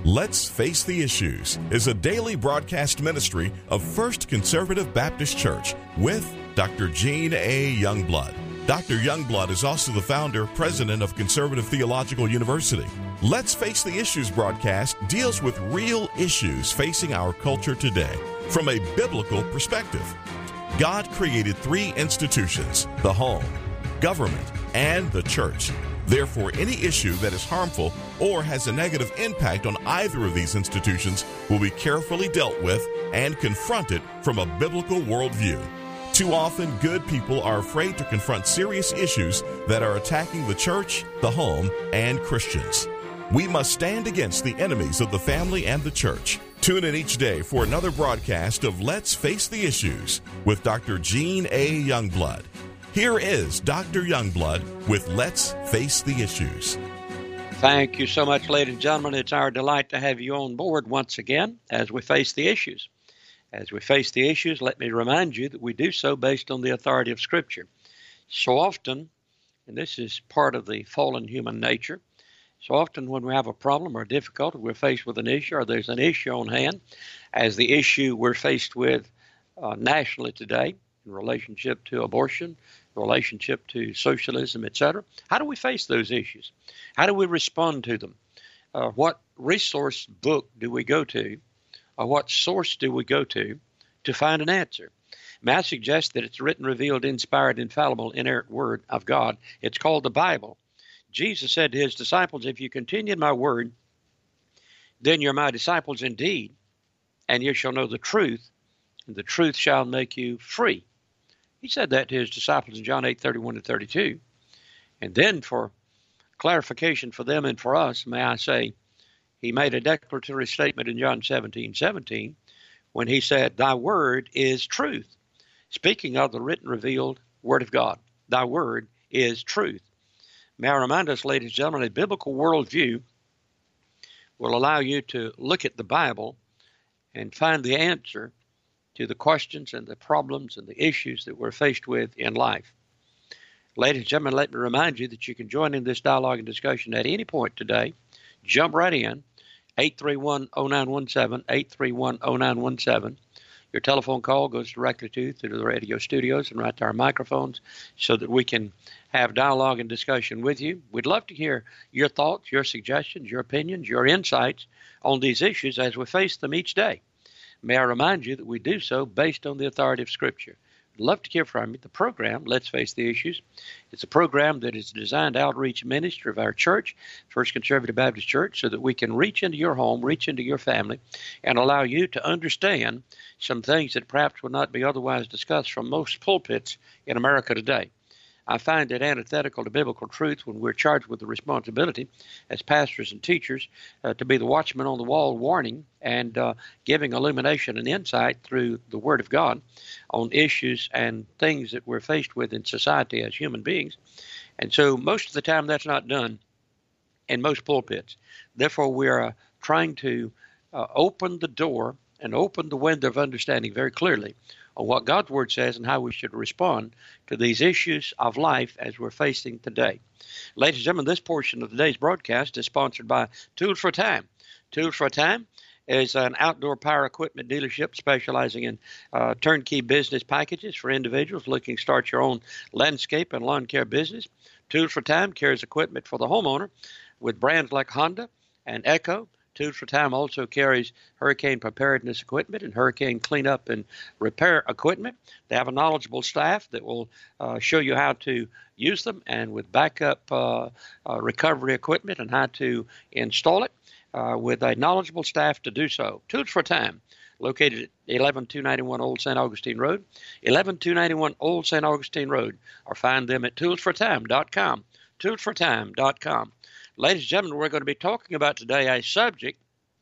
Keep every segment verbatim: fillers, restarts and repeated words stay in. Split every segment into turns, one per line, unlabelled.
Let's Face the Issues is a daily broadcast ministry of First Conservative Baptist Church with Doctor Gene A. Youngblood. Doctor Youngblood is also the founder, president of Conservative Theological University. Let's Face the Issues broadcast deals with real issues facing our culture today from a biblical perspective. God created three institutions: the home, government, and the church. Therefore, any issue that is harmful or has a negative impact on either of these institutions will be carefully dealt with and confronted from a biblical worldview. Too often, good people are afraid to confront serious issues that are attacking the church, the home, and Christians. We must stand against the enemies of the family and the church. Tune in each day for another broadcast of Let's Face the Issues with Doctor Gene A. Youngblood. Here is Doctor Youngblood with Let's Face the Issues.
Thank you so much, ladies and gentlemen. It's our delight to have you on board once again as we face the issues. As we face the issues, let me remind you that we do so based on the authority of Scripture. So often, and this is part of the fallen human nature, so often when we have a problem or difficulty, we're faced with an issue or there's an issue on hand, as the issue we're faced with uh, nationally today in relationship to abortion, relationship to socialism, et cetera. How do we face those issues? How do we respond to them? Uh, what resource book do we go to, or what source do we go to to find an answer? May I suggest that it's written, revealed, inspired, infallible, inerrant word of God. It's called the Bible. Jesus said to his disciples, if you continue in my word, then you're my disciples indeed, and you shall know the truth, and the truth shall make you free. He said that to his disciples in John eight, thirty-one to thirty-two. And then for clarification for them and for us, may I say, he made a declaratory statement in John seventeen, seventeen, when he said, thy word is truth. Speaking of the written, revealed word of God, thy word is truth. May I remind us, ladies and gentlemen, a biblical worldview will allow you to look at the Bible and find the answer to the questions and the problems and the issues that we're faced with in life. Ladies and gentlemen, let me remind you that you can join in this dialogue and discussion at any point today. Jump right in, eight three one, oh nine one seven, eight three one, oh nine one seven. Your telephone call goes directly to through the radio studios and right to our microphones so that we can have dialogue and discussion with you. We'd love to hear your thoughts, your suggestions, your opinions, your insights on these issues as we face them each day. May I remind you that we do so based on the authority of Scripture. I'd love to hear from you. The program, Let's Face the Issues, it's a program that is designed to outreach ministry of our church, First Conservative Baptist Church, so that we can reach into your home, reach into your family, and allow you to understand some things that perhaps would not be otherwise discussed from most pulpits in America today. I find it antithetical to biblical truth when we're charged with the responsibility as pastors and teachers uh, to be the watchman on the wall, warning and uh, giving illumination and insight through the Word of God on issues and things that we're faced with in society as human beings. And so most of the time that's not done in most pulpits. Therefore, we are uh, trying to uh, open the door and open the window of understanding very clearly on what God's Word says and how we should respond to these issues of life as we're facing today. Ladies and gentlemen, this portion of today's broadcast is sponsored by Tools for a Time. Tools for a Time is an outdoor power equipment dealership specializing in uh, turnkey business packages for individuals looking to start your own landscape and lawn care business. Tools for Time carries equipment for the homeowner with brands like Honda and Echo. Tools for Time also carries hurricane preparedness equipment and hurricane cleanup and repair equipment. They have a knowledgeable staff that will uh, show you how to use them and with backup uh, uh, recovery equipment and how to install it uh, with a knowledgeable staff to do so. Tools for Time, located at eleven two ninety-one Old Saint Augustine Road, eleven two ninety-one Old Saint Augustine Road, or find them at tools for time dot com, tools for time dot com. Ladies and gentlemen, we're going to be talking about today a subject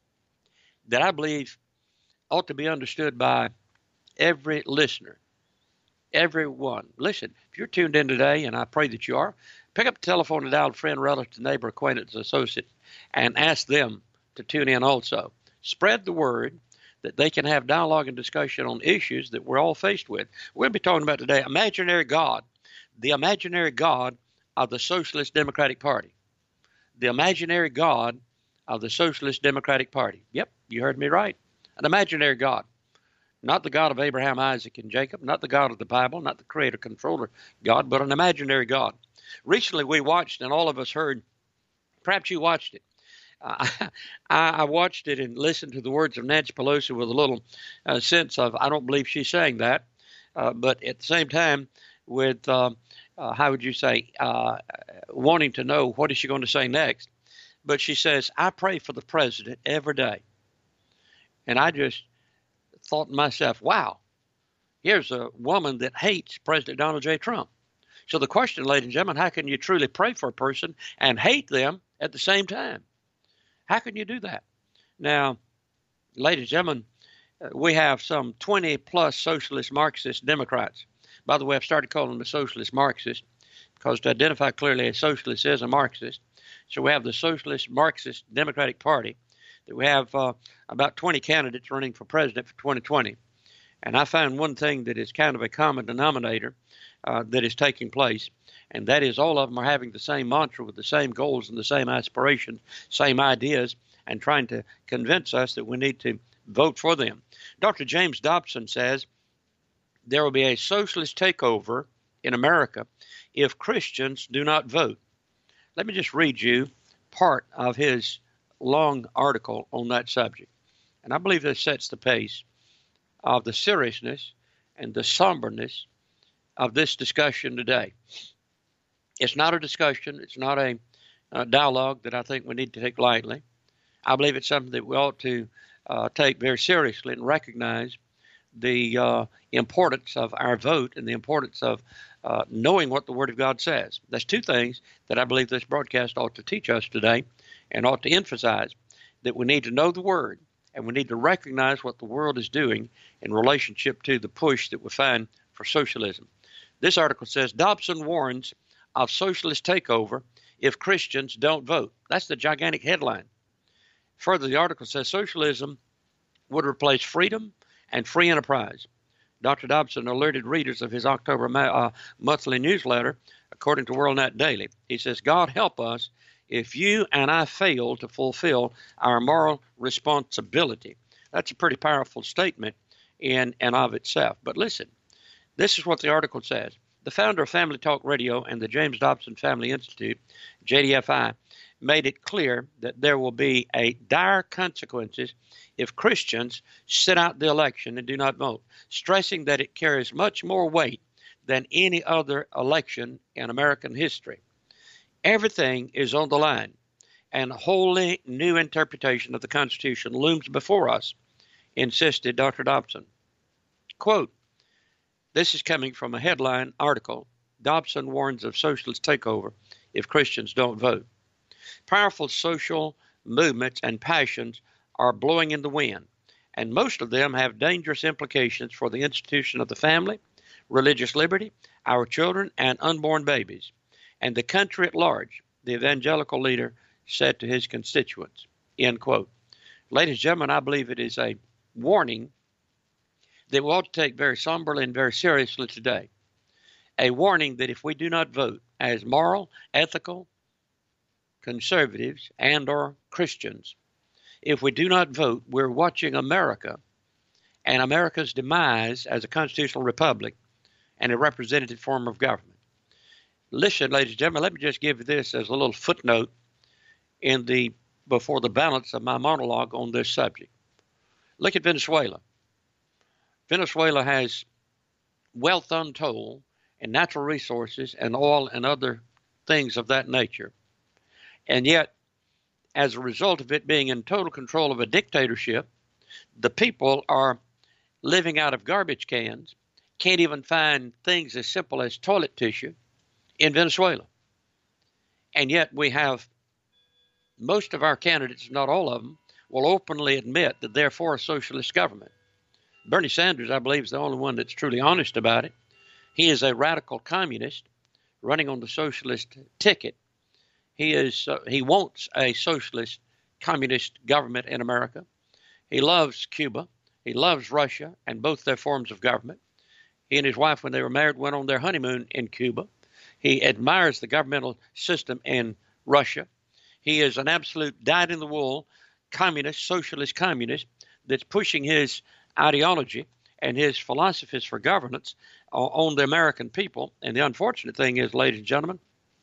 that I believe ought to be understood by every listener, everyone. Listen, if you're tuned in today, and I pray that you are, pick up the telephone and dial a friend, relative, neighbor, acquaintance, associate, and ask them to tune in also. Spread the word that they can have dialogue and discussion on issues that we're all faced with. We're going to be talking about today imaginary God, the imaginary God of the Socialist Democratic Party. The imaginary God of the Socialist Democratic Party. Yep, you heard me right. An imaginary God. Not the God of Abraham, Isaac, and Jacob, not the God of the Bible, not the creator, controller God, but an imaginary God. Recently we watched, and all of us heard, perhaps you watched it. Uh, I, I watched it and listened to the words of Nancy Pelosi with a little uh, sense of, I don't believe she's saying that, uh, but at the same time with, uh, uh, how would you say, uh, wanting to know what is she going to say next. But she says, I pray for the president every day. And I just thought to myself, wow, here's a woman that hates President Donald J. Trump. So the question, ladies and gentlemen, how can you truly pray for a person and hate them at the same time? How can you do that? Now, ladies and gentlemen, uh, we have some twenty plus socialist Marxist Democrats. By the way, I've started calling them a socialist Marxist because to identify clearly a socialist is a Marxist. So we have the Socialist Marxist Democratic Party. That we have uh, about twenty candidates running for president for twenty twenty. And I found one thing that is kind of a common denominator uh, that is taking place, and that is all of them are having the same mantra with the same goals and the same aspirations, same ideas, and trying to convince us that we need to vote for them. Doctor James Dobson says there will be a socialist takeover in America if Christians do not vote. Let me just read you part of his long article on that subject. And I believe this sets the pace of the seriousness and the somberness of this discussion today. It's not a discussion. It's not a, a dialogue that I think we need to take lightly. I believe it's something that we ought to uh, take very seriously and recognize the uh, importance of our vote and the importance of uh, knowing what the Word of God says. There's two things that I believe this broadcast ought to teach us today and ought to emphasize, that we need to know the Word and we need to recognize what the world is doing in relationship to the push that we find for socialism. This article says, Dobson warns of socialist takeover if Christians don't vote. That's the gigantic headline. Further, the article says socialism would replace freedom and free enterprise. Doctor Dobson alerted readers of his October uh, monthly newsletter, according to WorldNet Daily. He says, God help us if you and I fail to fulfill our moral responsibility. That's a pretty powerful statement in and of itself. But listen, this is what the article says. The founder of Family Talk Radio and the James Dobson Family Institute, J D F I, made it clear that there will be a dire consequences if Christians sit out the election and do not vote, stressing that it carries much more weight than any other election in American history. Everything is on the line, and a wholly new interpretation of the Constitution looms before us, insisted Doctor Dobson. Quote, this is coming from a headline article, Dobson warns of socialist takeover if Christians don't vote. Powerful social movements and passions are blowing in the wind, and most of them have dangerous implications for the institution of the family, religious liberty, our children, and unborn babies, and the country at large, the evangelical leader said to his constituents, end quote. Ladies and gentlemen, I believe it is a warning that we ought to take very somberly and very seriously today. A warning that if we do not vote as moral, ethical, conservatives and or Christians, if we do not vote, we're watching America and America's demise as a constitutional republic and a representative form of government. Listen, ladies and gentlemen, let me just give you this as a little footnote in the before the balance of my monologue on this subject. Look at Venezuela. Venezuela has wealth untold and natural resources and oil and other things of that nature. And yet, as a result of it being in total control of a dictatorship, the people are living out of garbage cans, can't even find things as simple as toilet tissue in Venezuela. And yet we have most of our candidates, not all of them, will openly admit that they're for a socialist government. Bernie Sanders, I believe, is the only one that's truly honest about it. He is a radical communist running on the socialist ticket. He is. Uh, he wants a socialist communist government in America. He loves Cuba. He loves Russia and both their forms of government. He and his wife, when they were married, went on their honeymoon in Cuba. He admires the governmental system in Russia. He is an absolute dyed-in-the-wool communist, socialist communist that's pushing his ideology and his philosophies for governance on the American people. And the unfortunate thing is, ladies and gentlemen,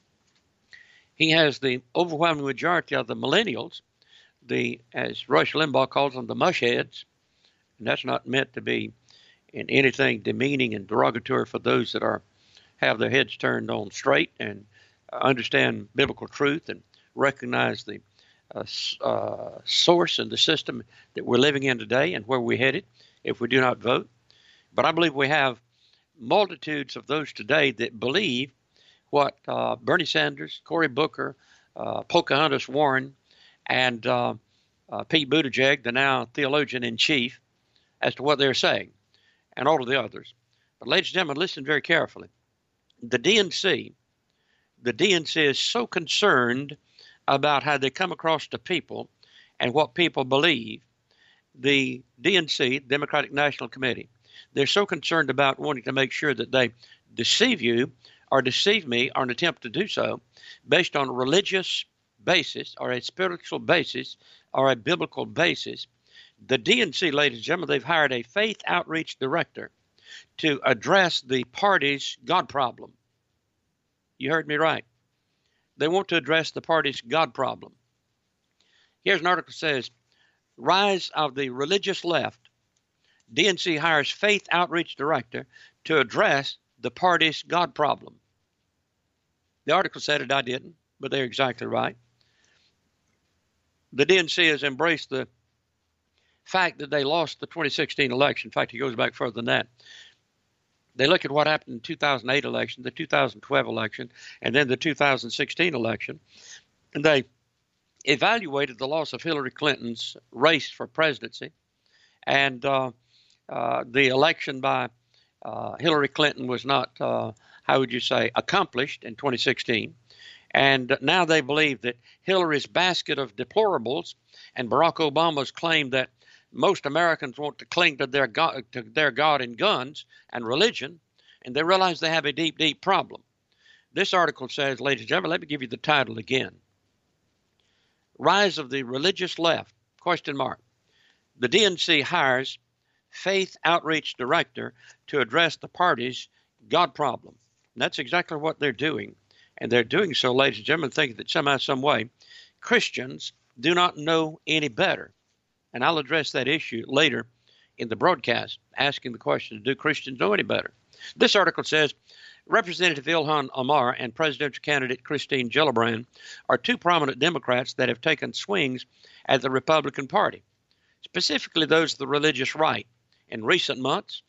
he has the overwhelming majority of the millennials, the, as Rush Limbaugh calls them, the mushheads, and that's not meant to be in anything demeaning and derogatory for those that are have their heads turned on straight and understand biblical truth and recognize the uh, uh, source and the system that we're living in today and where we're headed if we do not vote. But I believe we have multitudes of those today that believe what uh, Bernie Sanders, Cory Booker, uh, Pocahontas Warren, and uh, uh, Pete Buttigieg, the now theologian-in-chief, as to what they're saying, and all of the others. But ladies and gentlemen, listen very carefully. The D N C, the D N C is so concerned about how they come across to people and what people believe. The D N C, Democratic National Committee, they're so concerned about wanting to make sure that they deceive you or deceive me or an attempt to do so based on a religious basis or a spiritual basis or a biblical basis. The D N C, ladies and gentlemen, they've hired a faith outreach director to address the party's God problem. You heard me right. They want to address the party's God problem. Here's an article that says, Rise of the Religious Left. D N C hires faith outreach director to address the party's God problem. The article said it, I didn't, but they're exactly right. The D N C has embraced the fact that they lost the twenty sixteen election. In fact, it goes back further than that. They look at what happened in the two thousand eight election, the two thousand twelve election, and then the two thousand sixteen election, and they evaluated the loss of Hillary Clinton's race for presidency and uh, uh, the election by uh, Hillary Clinton was not, uh, how would you say, accomplished in twenty sixteen. And now they believe that Hillary's basket of deplorables and Barack Obama's claim that most Americans want to cling to their God, to their God in guns and religion, and they realize they have a deep, deep problem. This article says, ladies and gentlemen, let me give you the title again. Rise of the Religious Left, question mark. The D N C hires faith outreach director to address the party's God problem. And that's exactly what they're doing. And they're doing so, ladies and gentlemen, thinking that somehow, some way, Christians do not know any better. And I'll address that issue later in the broadcast, asking the question, do Christians know any better? This article says, Representative Ilhan Omar and presidential candidate Christine Gillibrand are two prominent Democrats that have taken swings at the Republican Party, specifically those of the religious right, in recent months.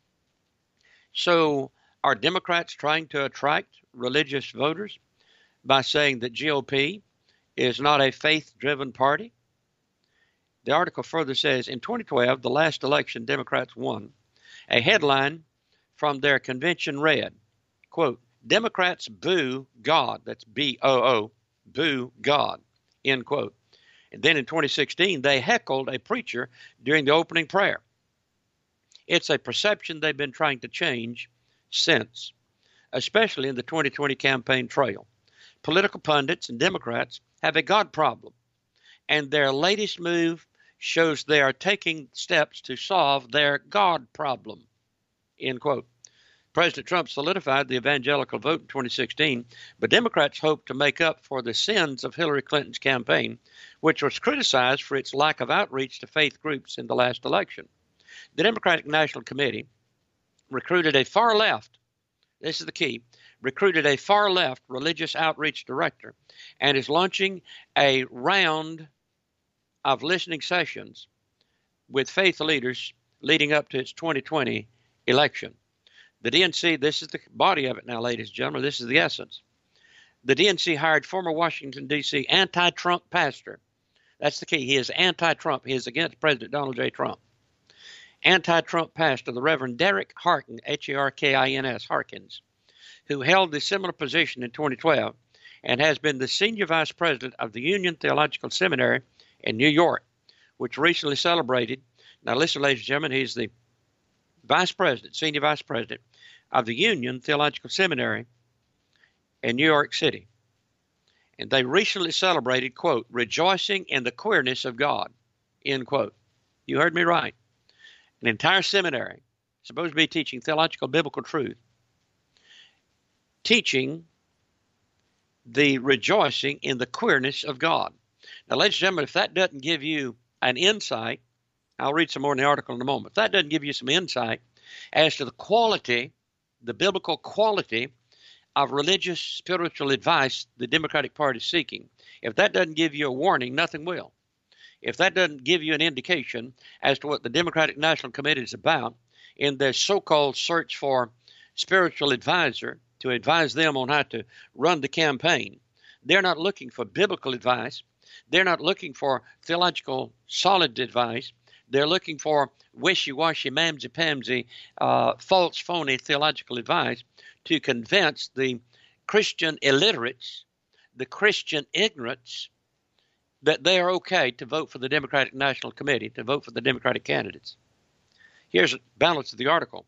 So are Democrats trying to attract religious voters by saying that G O P is not a faith-driven party? The article further says, in twenty twelve, the last election Democrats won. A headline from their convention read, quote, Democrats boo God. That's B O O, boo God, end quote. And then in twenty sixteen, they heckled a preacher during the opening prayer. It's a perception they've been trying to change since, especially in the twenty twenty campaign trail. Political pundits and Democrats have a God problem, and their latest move shows they are taking steps to solve their God problem, end quote. President Trump solidified the evangelical vote in twenty sixteen, but Democrats hope to make up for the sins of Hillary Clinton's campaign, which was criticized for its lack of outreach to faith groups in the last election. The Democratic National Committee recruited a far left, this is the key, recruited a far left religious outreach director and is launching a round of listening sessions with faith leaders leading up to its twenty twenty election. The D N C, this is the body of it now, ladies and gentlemen, this is the essence. The D N C hired former Washington, D C anti-Trump pastor. That's the key. He is anti-Trump. He is against President Donald J. Trump. Anti-Trump pastor, the Reverend Derek Harkin, H A R K I N S, Harkins, who held a similar position in twenty twelve and has been the senior vice president of the Union Theological Seminary in New York, which recently celebrated, now listen, ladies and gentlemen, he's the vice president, senior vice president of the Union Theological Seminary in New York City. And they recently celebrated, quote, rejoicing in the queerness of God, end quote. You heard me right. An entire seminary, supposed to be teaching theological biblical truth, teaching the rejoicing in the queerness of God. Now, ladies and gentlemen, if that doesn't give you an insight, I'll read some more in the article in a moment. If that doesn't give you some insight as to the quality, the biblical quality of religious spiritual advice the Democratic Party is seeking, if that doesn't give you a warning, nothing will. If that doesn't give you an indication as to what the Democratic National Committee is about in their so-called search for spiritual advisor to advise them on how to run the campaign, they're not looking for biblical advice. They're not looking for theological solid advice. They're looking for wishy-washy, mamsy-pamsy, uh, false, phony theological advice to convince the Christian illiterates, the Christian ignorants, that they are okay to vote for the Democratic National Committee, to vote for the Democratic candidates. Here's the balance of the article.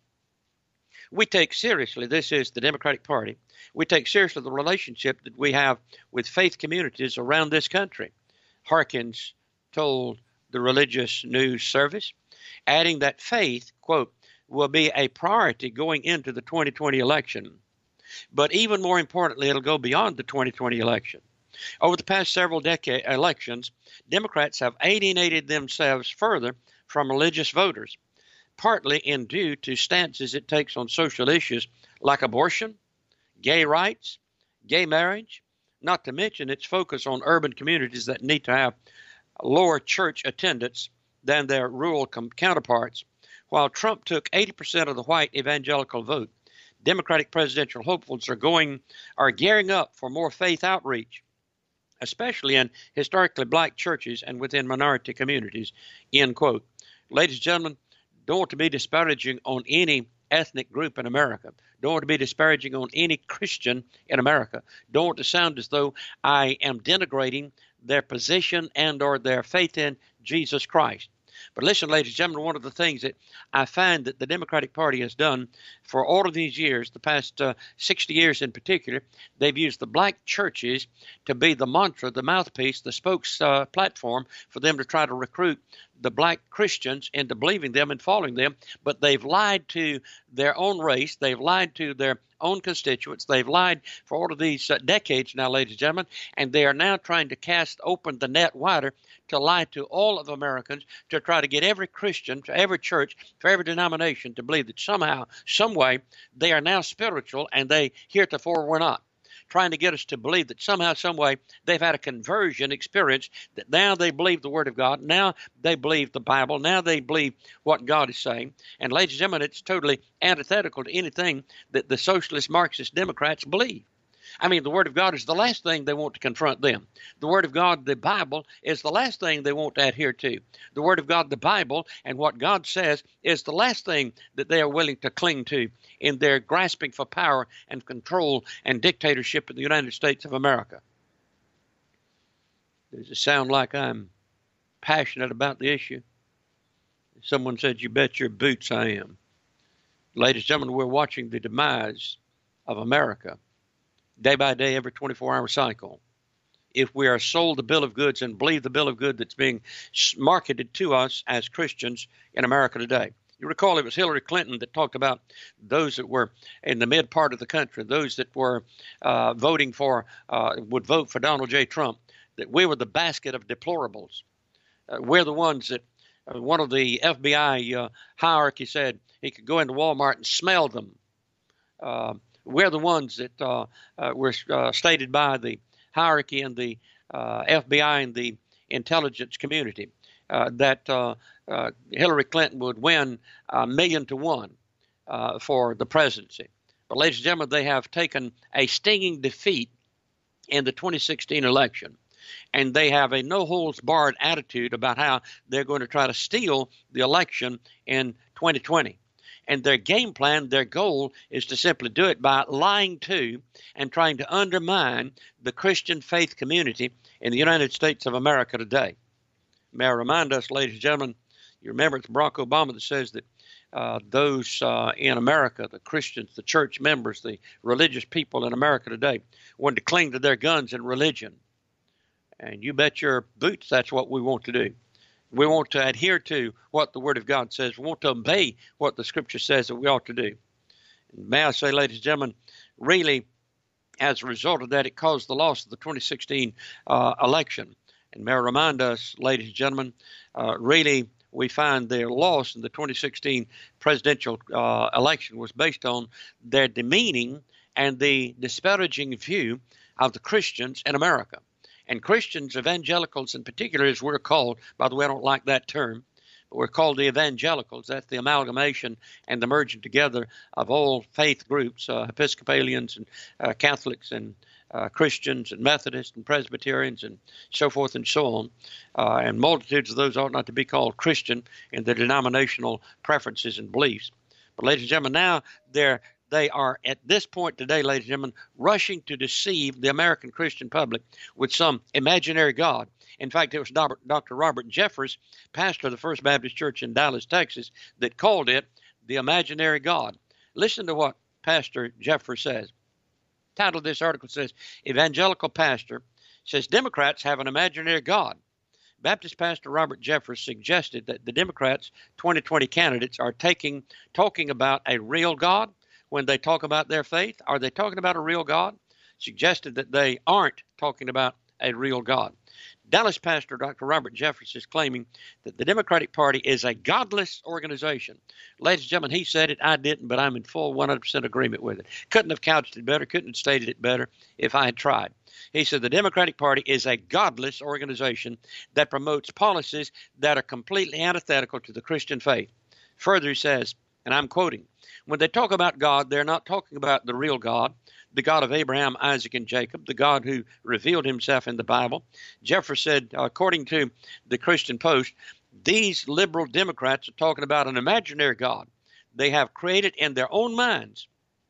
We take seriously, this is the Democratic Party, we take seriously the relationship that we have with faith communities around this country. Harkins told the religious news service, adding that faith, quote, will be a priority going into the twenty twenty election. But even more importantly, it'll go beyond the twenty twenty election. Over the past several decade elections, Democrats have alienated themselves further from religious voters, partly in due to stances it takes on social issues like abortion, gay rights, gay marriage, not to mention its focus on urban communities that need to have lower church attendance than their rural com- counterparts. While Trump took eighty percent of the white evangelical vote, Democratic presidential hopefuls are going are gearing up for more faith outreach, especially in historically black churches and within minority communities, end quote. Ladies and gentlemen, don't want to be disparaging on any ethnic group in America. Don't want to be disparaging on any Christian in America. Don't want to sound as though I am denigrating their position and or their faith in Jesus Christ. But listen, ladies and gentlemen, one of the things that I find that the Democratic Party has done for all of these years, the past uh, sixty years in particular, they've used the black churches to be the mantra, the mouthpiece, the spokes uh, platform for them to try to recruit the black Christians into believing them and following them. But they've lied to their own race. They've lied to their own constituents. They've lied for all of these uh, decades now, ladies and gentlemen, and they are now trying to cast open the net wider to lie to all of Americans, to try to get every Christian, to every church, for every denomination to believe that somehow, some way, they are now spiritual and they heretofore were not. Trying to get us to believe that somehow, some way, they've had a conversion experience, that now they believe the Word of God, now they believe the Bible, now they believe what God is saying. And ladies and gentlemen, it's totally antithetical to anything that the socialist Marxist Democrats believe. I mean, the Word of God is the last thing they want to confront them. The Word of God, the Bible, is the last thing they want to adhere to. The Word of God, the Bible, and what God says is the last thing that they are willing to cling to in their grasping for power and control and dictatorship in the United States of America. Does it sound like I'm passionate about the issue? Someone said, "You bet your boots I am." Ladies and gentlemen, we're watching the demise of America day by day, every twenty-four hour cycle. If we are sold the bill of goods and believe the bill of goods that's being marketed to us as Christians in America today. You recall it was Hillary Clinton that talked about those that were in the mid part of the country, those that were uh, voting for, uh, would vote for Donald J. Trump, that we were the basket of deplorables. Uh, we're the ones that uh, one of the F B I uh, hierarchy said he could go into Walmart and smell them. Uh, We're the ones that uh, uh, were uh, stated by the hierarchy and the uh, F B I and the intelligence community uh, that uh, uh, Hillary Clinton would win a million to one uh, for the presidency. But ladies and gentlemen, they have taken a stinging defeat in the twenty sixteen election, and they have a no-holds-barred attitude about how they're going to try to steal the election in twenty twenty. And their game plan, their goal is to simply do it by lying to and trying to undermine the Christian faith community in the United States of America today. May I remind us, ladies and gentlemen, you remember it's Barack Obama that says that uh, those uh, in America, the Christians, the church members, the religious people in America today, wanted to cling to their guns and religion. And you bet your boots that's what we want to do. We want to adhere to what the Word of God says. We want to obey what the Scripture says that we ought to do. And may I say, ladies and gentlemen, really, as a result of that, it caused the loss of the twenty sixteen uh, election. And may I remind us, ladies and gentlemen, uh, really, we find their loss in the twenty sixteen presidential uh, election was based on their demeaning and the disparaging view of the Christians in America. And Christians, evangelicals in particular, as we're called, by the way, I don't like that term, but we're called the evangelicals. That's the amalgamation and the merging together of all faith groups, uh, Episcopalians and uh, Catholics and uh, Christians and Methodists and Presbyterians and so forth and so on. Uh, and multitudes of those ought not to be called Christian in their denominational preferences and beliefs. But ladies and gentlemen, now they're They are, at this point today, ladies and gentlemen, rushing to deceive the American Christian public with some imaginary God. In fact, it was Doctor Robert Jeffress, pastor of the First Baptist Church in Dallas, Texas, that called it the imaginary God. Listen to what Pastor Jeffress says. The title of this article says, Evangelical Pastor says Democrats have an imaginary God. Baptist Pastor Robert Jeffress suggested that the Democrats' twenty twenty candidates are taking talking about a real God. When they talk about their faith, are they talking about a real God? Suggested that they aren't talking about a real God. Dallas pastor Doctor Robert Jeffress is claiming that the Democratic Party is a godless organization. Ladies and gentlemen, he said it, I didn't, but I'm in full one hundred percent agreement with it. Couldn't have couched it better, couldn't have stated it better if I had tried. He said the Democratic Party is a godless organization that promotes policies that are completely antithetical to the Christian faith. Further, he says, and I'm quoting, when they talk about God, they're not talking about the real God, the God of Abraham, Isaac, and Jacob, the God who revealed himself in the Bible. Jeffress said, according to the Christian Post, these liberal Democrats are talking about an imaginary God. They have created in their own minds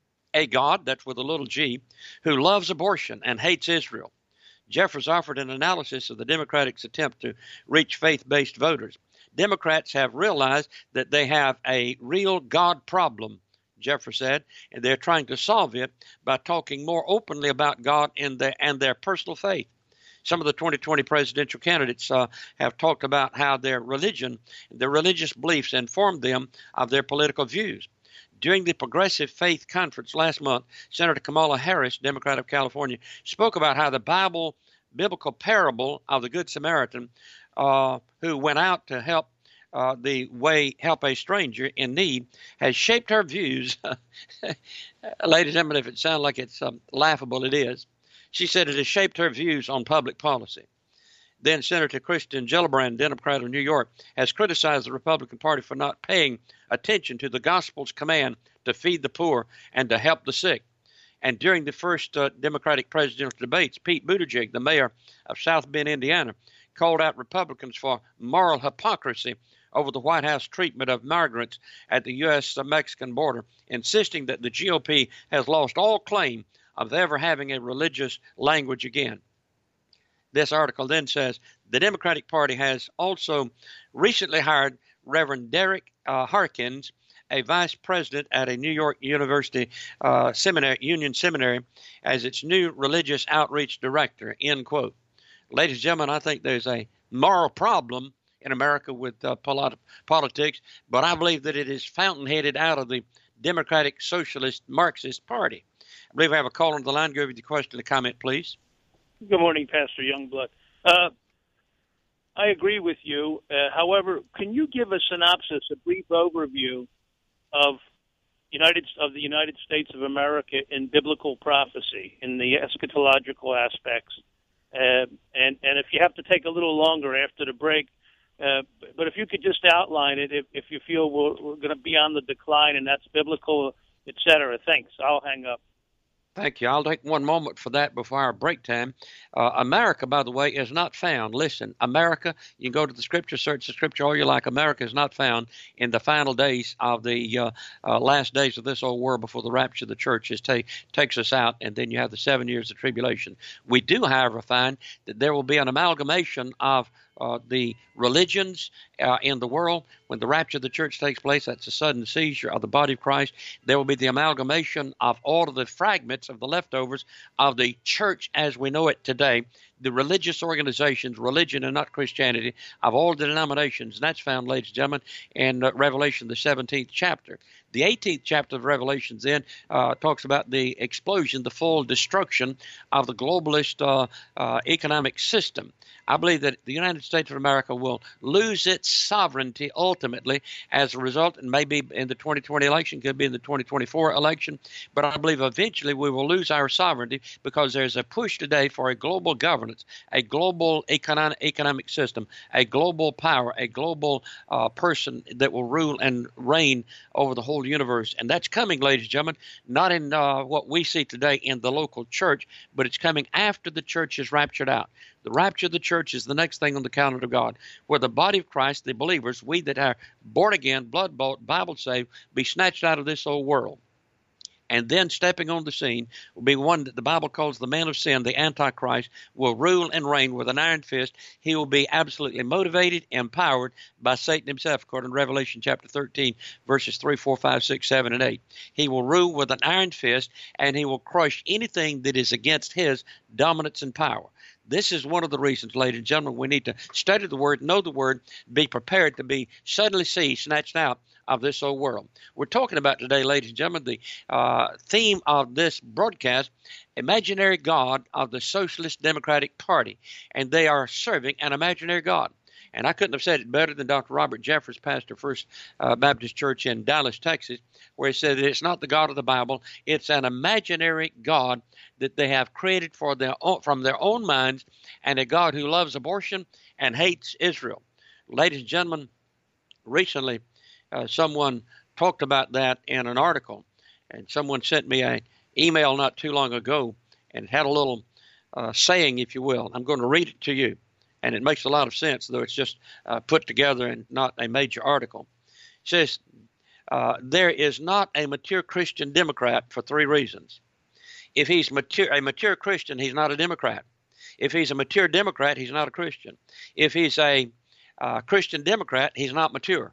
a God, that's with a little g, who loves abortion and hates Israel. Jeffress offered an analysis of the Democrats' attempt to reach faith-based voters. Democrats have realized that they have a real God problem, Jeffress said, and they're trying to solve it by talking more openly about God and their, and their personal faith. Some of the twenty twenty presidential candidates uh, have talked about how their religion, their religious beliefs informed them of their political views. During the Progressive Faith Conference last month, Senator Kamala Harris, Democrat of California, spoke about how the Bible, biblical parable of the Good Samaritan Uh, who went out to help uh, the way help a stranger in need, has shaped her views. Ladies and gentlemen, if it sounds like it's um, laughable, it is. She said it has shaped her views on public policy. Then Senator Kristen Gillibrand, Democrat of New York, has criticized the Republican Party for not paying attention to the gospel's command to feed the poor and to help the sick. And during the first uh, Democratic presidential debates, Pete Buttigieg, the mayor of South Bend, Indiana, called out Republicans for moral hypocrisy over the White House treatment of migrants at the U S Mexican border, insisting that the G O P has lost all claim of ever having a religious language again. This article then says the Democratic Party has also recently hired Reverend Derek uh, Harkins, a vice president at a New York University uh, seminary, Union Seminary, as its new religious outreach director, end quote. Ladies and gentlemen, I think there's a moral problem in America with uh, polit- politics, but I believe that it is fountainheaded out of the Democratic Socialist Marxist Party. I believe I have a caller on the line. Go with your question and comment, please.
Good morning, Pastor Youngblood. Uh, I agree with you. Uh, however, can you give a synopsis, a brief overview of United of the United States of America in biblical prophecy, in the eschatological aspects? Uh, and, and if you have to take a little longer after the break, uh, but if you could just outline it, if, if you feel we're, we're going to be on the decline and that's biblical, et cetera. Thanks. I'll hang up.
Thank you. I'll take one moment for that before our break time. Uh, America, by the way, is not found. Listen, America, you can go to the Scripture, search the Scripture all you like. America is not found in the final days of the uh, uh, last days of this old world before the rapture of the church is take, takes us out, and then you have the seven years of tribulation. We do, however, find that there will be an amalgamation of uh, the religions uh, in the world. When the rapture of the church takes place, that's a sudden seizure of the body of Christ. There will be the amalgamation of all of the fragments of the leftovers of the church as we know it today, the religious organizations, religion and not Christianity, of all the denominations. And that's found, ladies and gentlemen, in uh, Revelation, the seventeenth chapter. The eighteenth chapter of Revelations then uh, talks about the explosion, the full destruction of the globalist uh, uh, economic system. I believe that the United States of America will lose its sovereignty ultimately as a result, and maybe in the twenty twenty election, could be in the twenty twenty-four election, but I believe eventually we will lose our sovereignty because there's a push today for a global governance, a global economic, economic system, a global power, a global uh, person that will rule and reign over the whole universe. And that's coming, ladies and gentlemen, not in uh, what we see today in the local church, but it's coming after the church is raptured out. The rapture of the church is the next thing on the calendar of God, where the body of Christ, the believers, we that are born again, blood bought, Bible saved, be snatched out of this old world. And then stepping on the scene will be one that the Bible calls the man of sin, the Antichrist, will rule and reign with an iron fist. He will be absolutely motivated, empowered by Satan himself, according to Revelation chapter thirteen, verses three, four, five, six, seven, and eight. He will rule with an iron fist, and he will crush anything that is against his dominance and power. This is one of the reasons, ladies and gentlemen, we need to study the Word, know the Word, be prepared to be suddenly seized, snatched out of this old world. We're talking about today, ladies and gentlemen, the uh, theme of this broadcast, imaginary God of the Socialist Democratic Party, and they are serving an imaginary God. And I couldn't have said it better than Doctor Robert Jeffress, pastor of First uh, Baptist Church in Dallas, Texas, where he said that it's not the God of the Bible, it's an imaginary God that they have created for their own, from their own minds, and a God who loves abortion and hates Israel. Ladies and gentlemen, recently uh, someone talked about that in an article, and someone sent me an email not too long ago, and it had a little uh, saying, if you will. I'm going to read it to you. And it makes a lot of sense, though it's just uh, put together and not a major article. It says, uh, there is not a mature Christian Democrat for three reasons. If he's mature, a mature Christian, he's not a Democrat. If he's a mature Democrat, he's not a Christian. If he's a uh, Christian Democrat, he's not mature.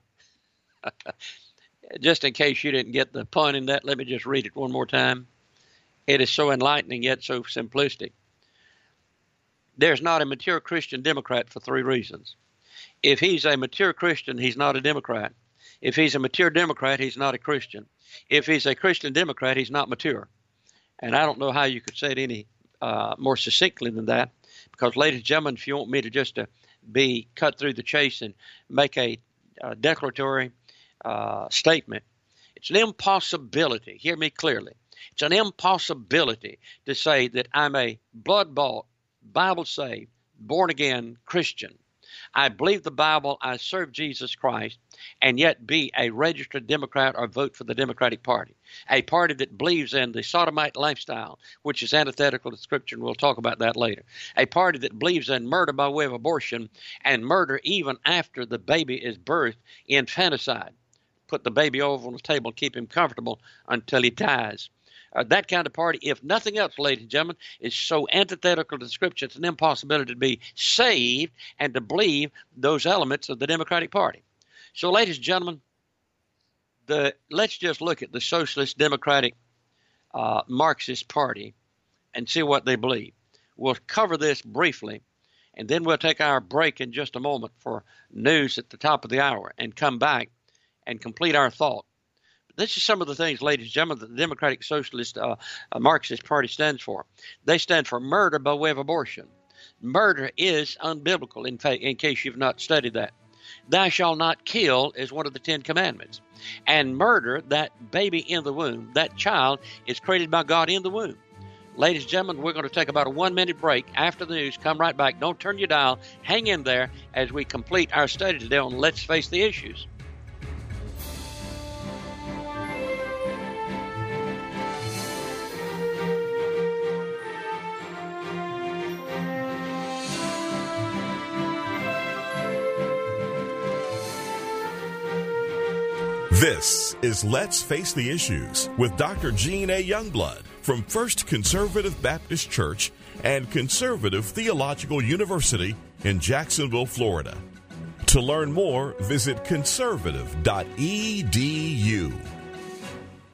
Just in case you didn't get the pun in that, let me just read it one more time. It is so enlightening yet so simplistic. There's not a mature Christian Democrat for three reasons. If he's a mature Christian, he's not a Democrat. If he's a mature Democrat, he's not a Christian. If he's a Christian Democrat, he's not mature. And I don't know how you could say it any uh, more succinctly than that, because, ladies and gentlemen, if you want me to just uh, be cut through the chase and make a uh, declaratory uh, statement, it's an impossibility. Hear me clearly. It's an impossibility to say that I'm a blood-bought, Bible-saved, born-again Christian. I believe the Bible, I serve Jesus Christ, and yet be a registered Democrat or vote for the Democratic Party, a party that believes in the sodomite lifestyle, which is antithetical to Scripture, and we'll talk about that later, a party that believes in murder by way of abortion and murder even after the baby is birthed, infanticide. Put the baby over on the table, keep him comfortable until he dies. Uh, that kind of party, if nothing else, ladies and gentlemen, is so antithetical to the Scripture, it's an impossibility to be saved and to believe those elements of the Democratic Party. So, ladies and gentlemen, the let's just look at the Socialist Democratic uh, Marxist Party and see what they believe. We'll cover this briefly, and then we'll take our break in just a moment for news at the top of the hour and come back and complete our thought. This is some of the things, ladies and gentlemen, that the Democratic Socialist uh, uh, Marxist Party stands for. They stand for murder by way of abortion. Murder is unbiblical, in, fa- in case you've not studied that. Thou shalt not kill is one of the Ten Commandments. And murder, that baby in the womb, that child is created by God in the womb. Ladies and gentlemen, we're going to take about a one-minute break after the news. Come right back. Don't turn your dial. Hang in there as we complete our study today on Let's Face the Issues.
This is Let's Face the Issues with Doctor Gene A. Youngblood from First Conservative Baptist Church and Conservative Theological University in Jacksonville, Florida. To learn more, visit conservative dot e d u.